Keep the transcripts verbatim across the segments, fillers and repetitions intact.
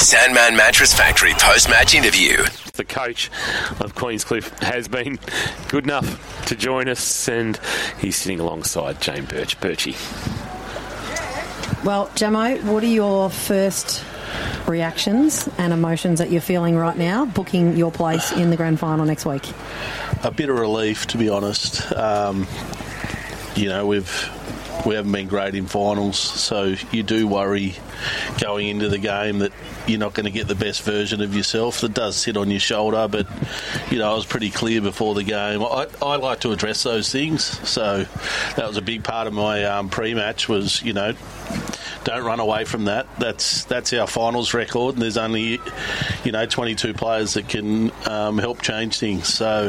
Sandman Mattress Factory post-match interview. The coach of Queenscliff has been good enough to join us, and he's sitting alongside Jane Birch. Birchie. Well, Jamo, what are your first reactions and emotions that you're feeling right now, booking your place in the grand final next week? A bit of relief, to be honest. Um, you know, we've we haven't been great in finals, so you do worry going into the game that you're not going to get the best version of yourself. That does sit on your shoulder, but you know, I was pretty clear before the game. I, I like to address those things, so that was a big part of my um, pre-match. Was, you know, don't run away from that. That's that's our finals record, and there's only, you know, twenty-two players that can um, help change things. So.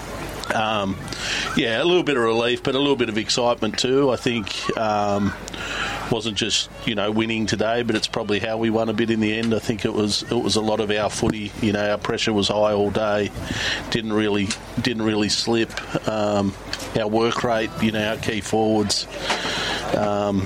Um, yeah, a little bit of relief, but a little bit of excitement too. I think um, wasn't just, you know, winning today, but it's probably how we won a bit in the end. I think it was it was a lot of our footy. You know, our pressure was high all day. Didn't really didn't really slip. Um, our work rate, you know, our key forwards. Um,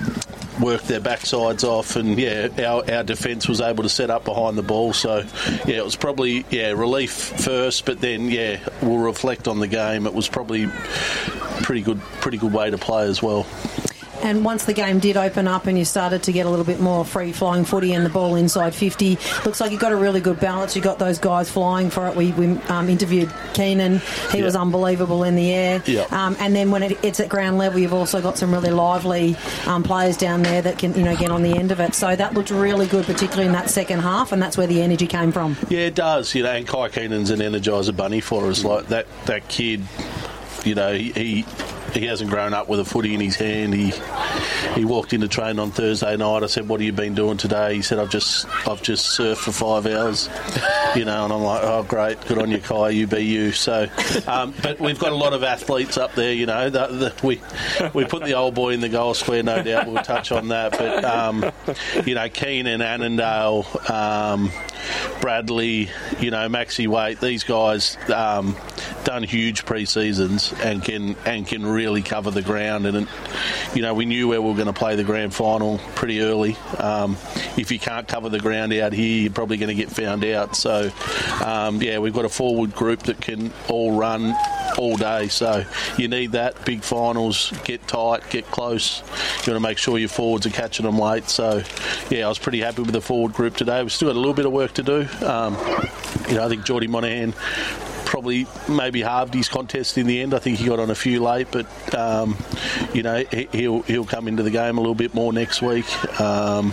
worked their backsides off, and yeah, our, our defence was able to set up behind the ball. So yeah, it was probably yeah relief first, but then yeah, we'll reflect on the game. It was probably pretty good, pretty good way to play as well. And once the game did open up and you started to get a little bit more free-flowing footy and the ball inside fifty, looks like you got a really good balance. You got those guys flying for it. We, we um, interviewed Keenan. He yep. was unbelievable in the air. Yep. Um, and then when it, it's at ground level, you've also got some really lively um, players down there that can, you know, get on the end of it. So that looked really good, particularly in that second half, and that's where the energy came from. Yeah, it does. You know, and Kai Keenan's an energizer bunny for us. Like that, that kid, you know, he... he He hasn't grown up with a footy in his hand. He he walked into train on Thursday night. I said, "What have you been doing today?" He said, "I've just I've just surfed for five hours." You know, and I'm like, "Oh, great, good on you, Kai. You be you." So, um, but we've got a lot of athletes up there. You know, the, the, we we put the old boy in the goal square. No doubt we'll touch on that. But um, you know, Keenan, Annandale, um, Bradley, you know, Maxi Waite. These guys um, done huge pre-seasons and can and can really cover the ground, and you know, we knew where we were going to play the grand final pretty early. Um, if you can't cover the ground out here, you're probably going to get found out. So um, yeah, we've got a forward group that can all run all day, so you need that. Big finals, get tight, get close. You want to make sure your forwards are catching them late. So yeah, I was pretty happy with the forward group today. We've still got a little bit of work to do. Um, you know, I think Geordie Monahan probably maybe halved his contest in the end. I think he got on a few late, but um, you know, he, he'll he'll come into the game a little bit more next week. Um,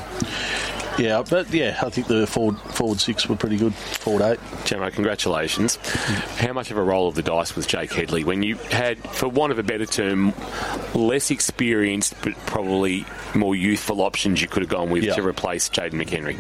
yeah, but yeah, I think the forward forward six were pretty good. Forward eight. Jamo, congratulations. How much of a roll of the dice was Jake Headley when you had, for want of a better term, less experienced but probably more youthful options you could have gone with yeah. to replace Jaden McHenry?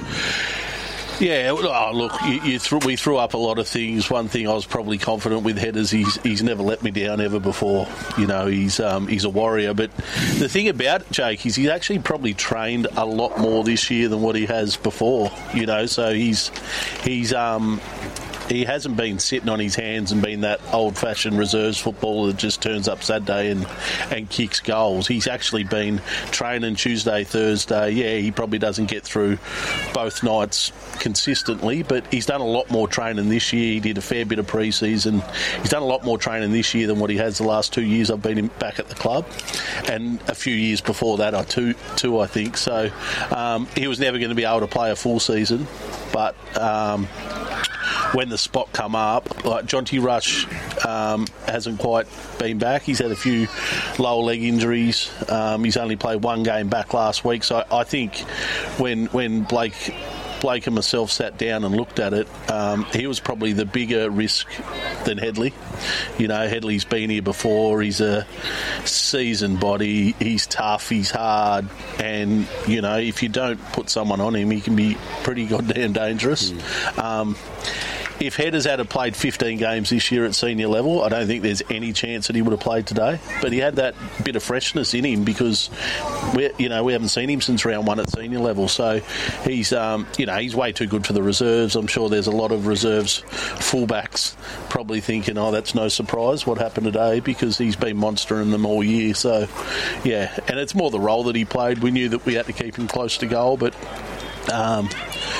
Yeah, oh, look, you, you th- we threw up a lot of things. One thing I was probably confident with Headers, he's he's never let me down ever before. You know, he's um, he's a warrior. But the thing about Jake is he's actually probably trained a lot more this year than what he has before. You know, so he's he's um. He hasn't been sitting on his hands and been that old-fashioned reserves footballer that just turns up Saturday and, and kicks goals. He's actually been training Tuesday, Thursday. Yeah, he probably doesn't get through both nights consistently, but he's done a lot more training this year. He did a fair bit of pre-season. He's done a lot more training this year than what he has the last two years I've been in, back at the club, and a few years before that, I two, two I think. So um, he was never going to be able to play a full season, but... Um, when the spot come up, like Jonty Rush um, hasn't quite been back. He's had a few lower leg injuries. Um, he's only played one game back last week. So I think when when Blake Blake and myself sat down and looked at it, um, he was probably the bigger risk than Headley. You know, Headley's been here before. He's a seasoned body. He's tough. He's hard. And, you know, if you don't put someone on him, he can be pretty goddamn dangerous. Mm. Um, if Headers had played fifteen games this year at senior level, I don't think there's any chance that he would have played today. But he had that bit of freshness in him because we, you know, we haven't seen him since round one at senior level. So he's, um, you know, he's way too good for the reserves. I'm sure there's a lot of reserves fullbacks probably thinking, oh, that's no surprise what happened today because he's been monstering them all year. So yeah, and it's more the role that he played. We knew that we had to keep him close to goal, but. Um,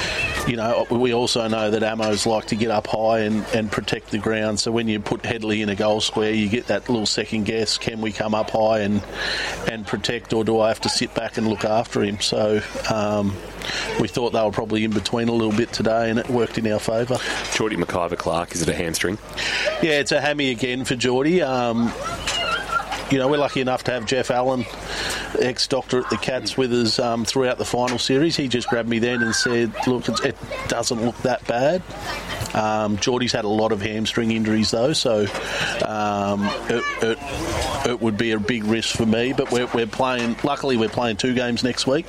you know, we also know that Ammos like to get up high and, and protect the ground. So when you put Headley in a goal square, you get that little second guess: can we come up high and and protect, or do I have to sit back and look after him? So um, we thought they were probably in between a little bit today, and it worked in our favour. Geordie McIver-Clark, is it a hamstring? Yeah, it's a hammy again for Geordie. Um, You know, we're lucky enough to have Jeff Allen, ex-doctor at the Cats, with us um, throughout the final series. He just grabbed me then and said, look, it, it doesn't look that bad. Um, Geordie's had a lot of hamstring injuries, though, so um, it, it, it would be a big risk for me. But we're, we're playing, luckily we're playing two games next week.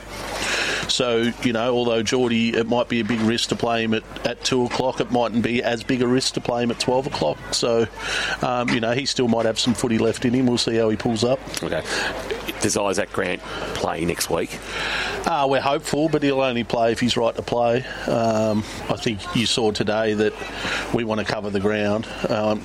So, you know, although Geordie, it might be a big risk to play him at, at two o'clock, it mightn't be as big a risk to play him at twelve o'clock. So, um, you know, he still might have some footy left in him. We'll see how he pulls up. Okay. Does Isaac Grant play next week? Uh, we're hopeful, but he'll only play if he's right to play. Um, I think you saw today that we want to cover the ground. Um,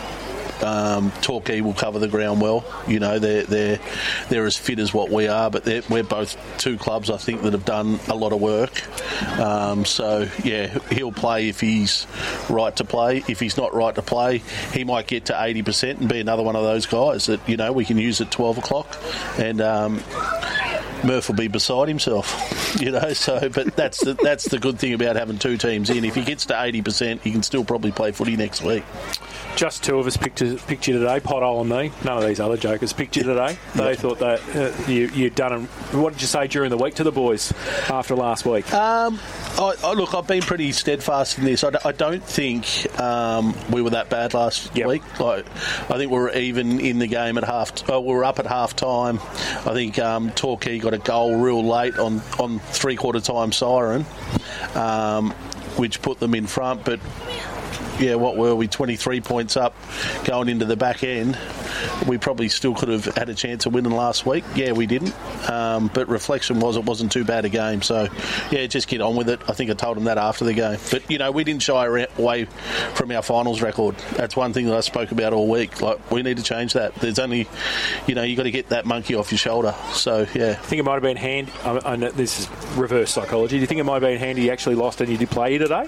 Um, Torquay will cover the ground well. You know, they're they're they're as fit as what we are, but we're both two clubs, I think, that have done a lot of work. Um, so yeah, he'll play if he's right to play. If he's not right to play, he might get to eighty percent and be another one of those guys that, you know, we can use at twelve o'clock, and um, Murph will be beside himself. You know, so but that's the that's the good thing about having two teams in. If he gets to eighty percent, he can still probably play footy next week. Just two of us picked, picked you today, Pothole and me. None of these other jokers picked you today. They yep. thought that uh, you, you'd done them. What did you say during the week to the boys after last week? Um, I, I, look, I've been pretty steadfast in this. I, d- I don't think um, we were that bad last yep. week. Like, I think we were even in the game at half. T- oh, we were up at half time. I think um, Torquay got a goal real late on, on three quarter time siren, um, which put them in front. But yeah, what were we, twenty-three points up going into the back end? We probably still could have had a chance of winning last week. Yeah, we didn't. Um, but reflection was it wasn't too bad a game. So, yeah, just get on with it. I think I told them that after the game. But, you know, we didn't shy away from our finals record. That's one thing that I spoke about all week. Like, we need to change that. There's only, you know, you got to get that monkey off your shoulder. So, yeah. I think it might have been handy. I, I know this is reverse psychology. Do you think it might have been handy you actually lost and you did play today?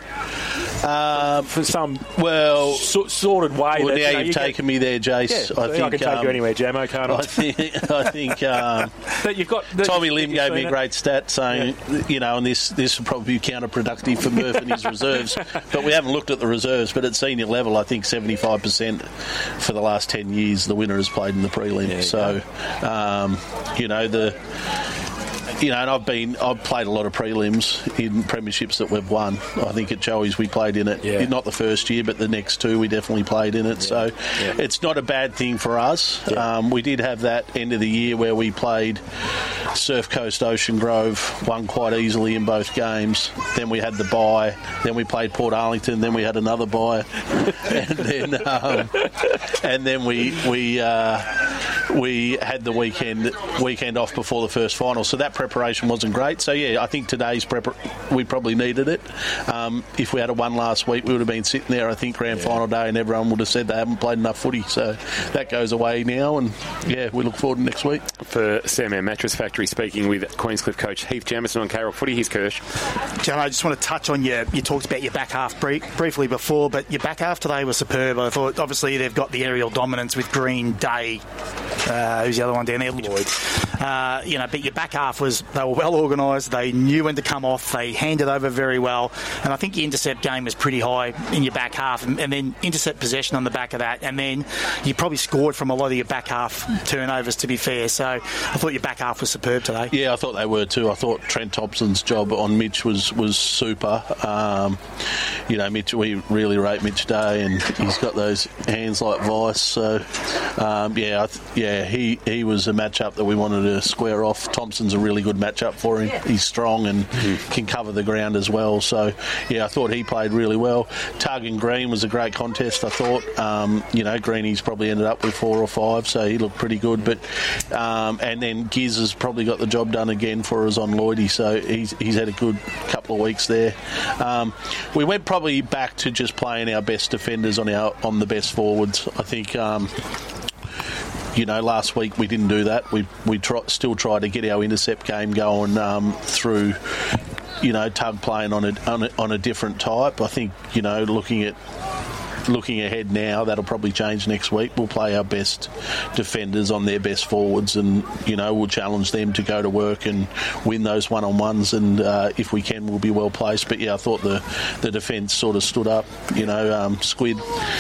Um, For some well so, sorted way. Well, that, now you know, you've you taken can, me there, Jace. Yeah, I, think, I can take um, you anywhere, Jamo, can't I? I think, I think um, that you've got, that Tommy Lim gave me a it. great stat saying, yeah. you know, and this this would probably be counterproductive for Murph and his reserves, but we haven't looked at the reserves. But at senior level, I think seventy-five percent for the last ten years, the winner has played in the prelim. Yeah, so, um, you know, the. You know, and I've been, I've played a lot of prelims in premierships that we've won. I think at Joey's we played in it, yeah. not the first year, but the next two we definitely played in it. Yeah. So yeah. it's not a bad thing for us. Yeah. Um, we did have that end of the year where we played Surf Coast, Ocean Grove, won quite easily in both games. Then we had the bye. Then we played Port Arlington. Then we had another bye, and then um, and then we we uh, we had the weekend weekend off before the first final. So that preparation wasn't great. So yeah, I think today's prep we probably needed it. Um, if we had a one last week, we would have been sitting there, I think, grand yeah. final day, and everyone would have said they haven't played enough footy. So that goes away now, and yeah, we look forward to next week. For Sam Mattress Factory, speaking with Queenscliff coach Heath Jamieson on K-Rock Footy. Here's Kirsch. John, I just want to touch on your. You talked about your back half brief, briefly before, but your back half today was superb. I thought obviously they've got the aerial dominance with Green, Day. Uh, who's the other one down there? Lloyd. Uh, you know, but your back half was they were well organised. They knew when to come off. They handed over very well, and I think your intercept game was pretty high in your back half, and, and then intercept possession on the back of that, and then you probably scored from a lot of your back half turnovers. To be fair, so I thought your back half was superb today. Yeah, I thought they were too. I thought Trent Thompson's job on Mitch was was super. Um, you know, Mitch, we really rate Mitch Day, and he's got those hands like vice. So um, yeah, I th- yeah, he he was a matchup that we wanted to square off. Thompson's a really good matchup for him. He's strong and mm-hmm. can cover the ground as well. So, yeah, I thought he played really well. Tug and Green was a great contest, I thought. Um, you know, Greeny's probably ended up with four or five, so he looked pretty good. But um, and then Giz has probably got the job done again for us on Lloydie, so he's he's had a good couple of weeks there. Um, we went probably back to just playing our best defenders on our on the best forwards. I think. Um, You know, last week we didn't do that. We we try, still try to get our intercept game going um, through you know, Tug playing on a, on a on a different type. I think, you know, looking at looking ahead now, that'll probably change next week. We'll play our best defenders on their best forwards, and you know, we'll challenge them to go to work and win those one-on-ones, and uh, if we can, we'll be well placed. But yeah, I thought the the defence sort of stood up. You know, um, Squid,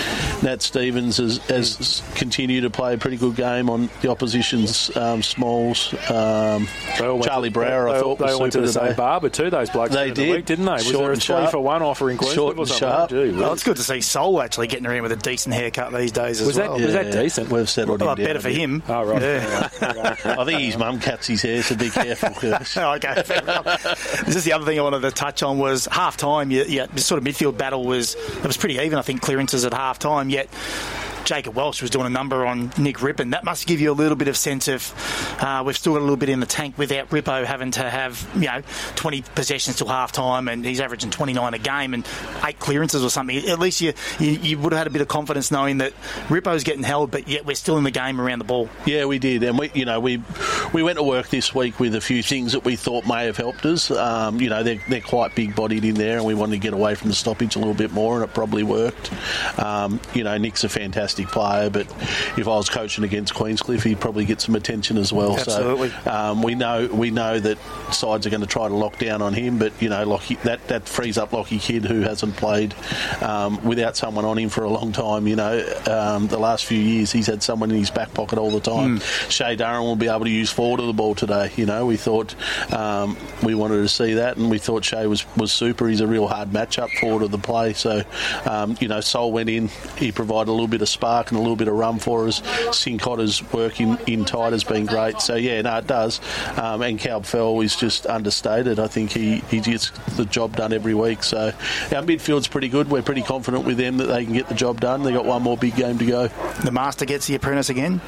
Nat Stevens has, has continued to play a pretty good game on the opposition's um, smalls. Um, Charlie Brower, I thought, they was all went to the today. same barber too. Those blokes They did, did, the week, didn't they? Was Short there a and three sharp. for one offer in Queensland? Short or and something? sharp. Gee, Well, it's good to see Sol actually getting around with a decent haircut these days as Was that- well. was that decent? We've settled Well, him down better a for bit. him. Oh, right. Yeah. I think his mum cuts his hair, so be careful, Kirsch. Oh, okay, fair enough. This is the other thing I wanted to touch on was half time. Yeah, yeah, this sort of midfield battle was it was pretty even. I think clearances at half time. Yet Jacob Welch was doing a number on Nick Rippon. That must give you a little bit of sense of uh, we've still got a little bit in the tank without Rippo having to have, you know, twenty possessions till half time, and he's averaging twenty-nine a game and eight clearances or something. At least you, you, you would have had a bit of confidence knowing that Rippo's getting held, but yet we're still in the game around the ball. Yeah, we did, and we, you know, we we went to work this week with a few things that we thought may have helped us. Um, you know, they're, they're quite big-bodied in there, and we wanted to get away from the stoppage a little bit more, and it probably worked. Um, you know, Nick's a fantastic player, but if I was coaching against Queenscliff, he'd probably get some attention as well. Absolutely. So um, we know we know that sides are going to try to lock down on him, but you know, Lockie, that that frees up Lockie Kidd, who hasn't played um, without someone on him for a long time. You know, um, the last few years he's had someone in his back pocket all the time. Mm. Shea Durham will be able to use forward of the ball today. You know, we thought um, we wanted to see that, and we thought Shea was was super. He's a real hard matchup forward of the play. So um, you know, Sol went in, he provided a little bit of spark and a little bit of run for us. Sincotta's work in, in tight has been great. So yeah, no, it does. Um, and Calb Fell is just understated. I think he, he gets the job done every week. So our midfield's pretty good. We're pretty confident with them that they can get the job done. They got one more big game to go. The master gets the apprentice again.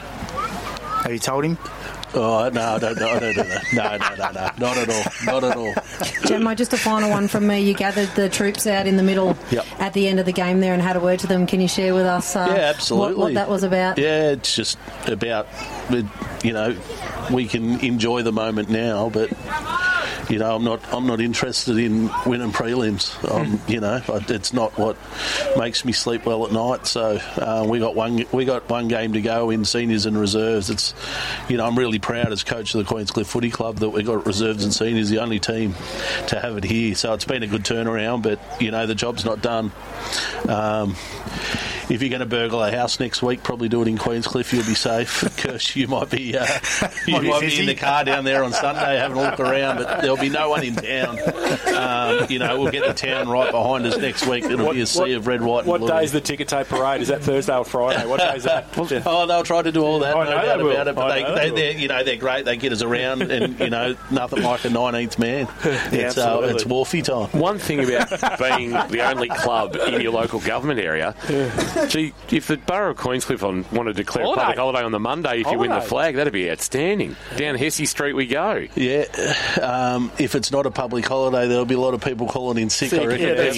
Have you told him? Oh, no, I don't, no, I don't do that. No, no, no, no. Not at all. Not at all. Gemmo, just a final one from me. You gathered the troops out in the middle Yep. at the end of the game there and had a word to them. Can you share with us uh, Yeah, absolutely. What, what that was about? Yeah, it's just about, you know, we can enjoy the moment now, but you know, I'm not I'm not interested in winning prelims. Um, you know, it's not what makes me sleep well at night. So uh, we got one we got one game to go in seniors and reserves. It's, you know, I'm really proud as coach of the Queenscliff Footy Club that we got reserves and seniors, the only team to have it here. So it's been a good turnaround, but you know, the job's not done. Um, If you're going to burgle a house next week, probably do it in Queenscliff. You'll be safe. Kirsch, you might be uh, you Might be might be busy. in the car down there on Sunday having a look around, but there'll be no one in town. Um, you know, we'll get the town right behind us next week. It'll What- be a sea what- of red, white, and What blue. day is the ticket tape parade? Is that Thursday or Friday? What day is that? Oh, they'll try to do all that. I no know doubt they will. about it. But I they, know they, they will. they're, you know, they're great. They get us around, and you know, nothing like a nineteenth man. It's uh, absolutely. it's Wharfie time. One thing about being the only club in your local government area, gee, if the Borough of Queenscliff on, wanted to declare Holiday. a public holiday on the Monday, if you win the Holiday. flag, that'd be outstanding. Down Hesse Street we go. Yeah, um, if it's not a public holiday, there'll be a lot of people calling in sick, I reckon. Yeah, that's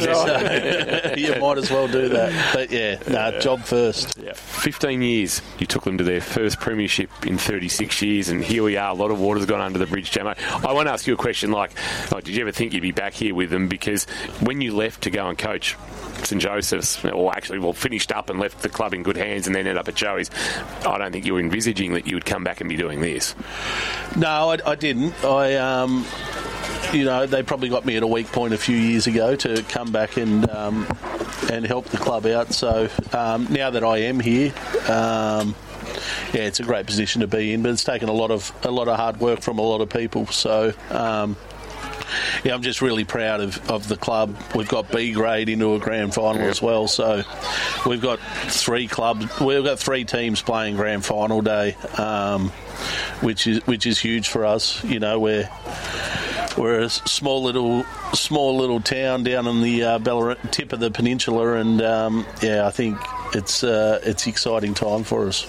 So you might as well do that. But yeah, no, job first. fifteen years, you took them to their first premiership in thirty-six years, and here we are. A lot of water's gone under the bridge, Jamo. I want to ask you a question like, like, did you ever think you'd be back here with them? Because when you left to go and coach St Joseph's, or actually, well, finished up and left the club in good hands and then ended up at Joey's, I don't think you were envisaging that you would come back and be doing this. No, I, I didn't. I, um, you know, they probably got me at a weak point a few years ago to come back and um, and help the club out. So um, now that I am here, um, yeah, it's a great position to be in. But it's taken a lot of a lot of hard work from a lot of people. So. Um, Yeah, I'm just really proud of, of the club. We've got B grade into a grand final as well, so we've got three clubs. We've got three teams playing grand final day, um, which is which is huge for us. You know, we're we're a small little small little town down on the uh, Ballarat tip of the peninsula, and um, yeah, I think it's uh, it's exciting time for us.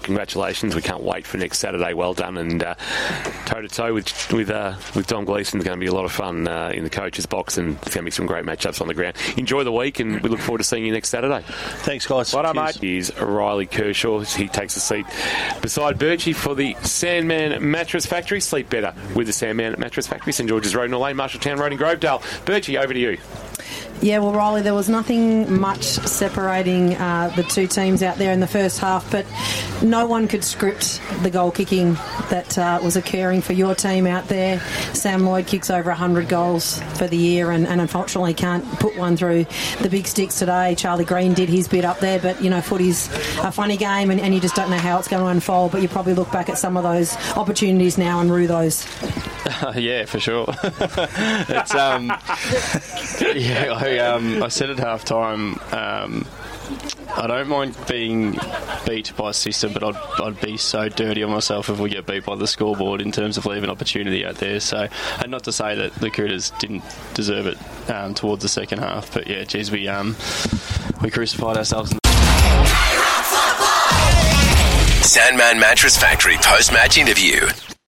congratulations. We can't wait for next Saturday. Well done. And uh, toe-to-toe with with uh, with Dom Gleeson is going to be a lot of fun uh, in the coach's box, and it's going to be some great matchups on the ground. Enjoy the week, and we look forward to seeing you next Saturday. Thanks, guys. Well done, mate. Here's Riley Kershaw. He takes a seat beside Birchie for the Sandman Mattress Factory. Sleep better with the Sandman Mattress Factory. St George's Road, Norlane, Marshalltown Road in Grovedale. Birchie, over to you. Yeah, well, Riley, there was nothing much separating uh, the two teams out there in the first half, but no one could script the goal kicking that uh, was occurring for your team out there. Sam Lloyd kicks over one hundred goals for the year and, and unfortunately can't put one through the big sticks today. Charlie Green did his bit up there, but, you know, footy's a funny game and, and you just don't know how it's going to unfold, but you probably look back at some of those opportunities now and rue those. Uh, yeah, for sure. it's um, yeah. I, um, I said at half time. Um, I don't mind being beat by a system, but I'd, I'd be so dirty on myself if we get beat by the scoreboard in terms of leaving opportunity out there. So, and not to say that the Cooters didn't deserve it um, towards the second half, but yeah, geez, we um, we crucified ourselves. In the Sandman Mattress Factory post-match interview.